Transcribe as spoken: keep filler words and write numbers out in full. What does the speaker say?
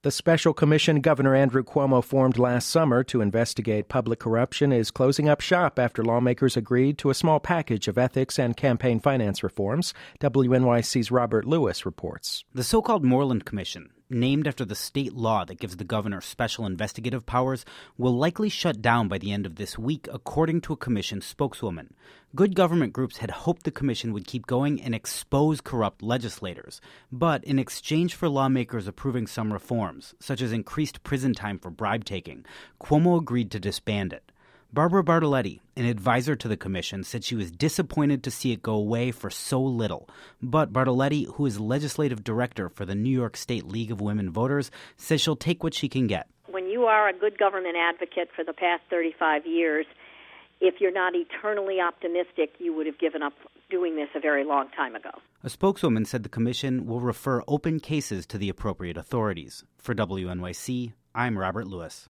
The special commission Governor Andrew Cuomo formed last summer to investigate public corruption is closing up shop after lawmakers agreed to a small package of ethics and campaign finance reforms. W N Y C's Robert Lewis reports. The so-called Moreland Commission, named after the state law that gives the governor special investigative powers, will likely shut down by the end of this week, according to a commission spokeswoman. Good government groups had hoped the commission would keep going and expose corrupt legislators. But in exchange for lawmakers approving some reforms, such as increased prison time for bribe-taking, Cuomo agreed to disband it. Barbara Bartoletti, an advisor to the commission, said she was disappointed to see it go away for so little. But Bartoletti, who is legislative director for the New York State League of Women Voters, says she'll take what she can get. When you are a good government advocate for the past thirty-five years, if you're not eternally optimistic, you would have given up doing this a very long time ago. A spokeswoman said the commission will refer open cases to the appropriate authorities. For W N Y C, I'm Robert Lewis.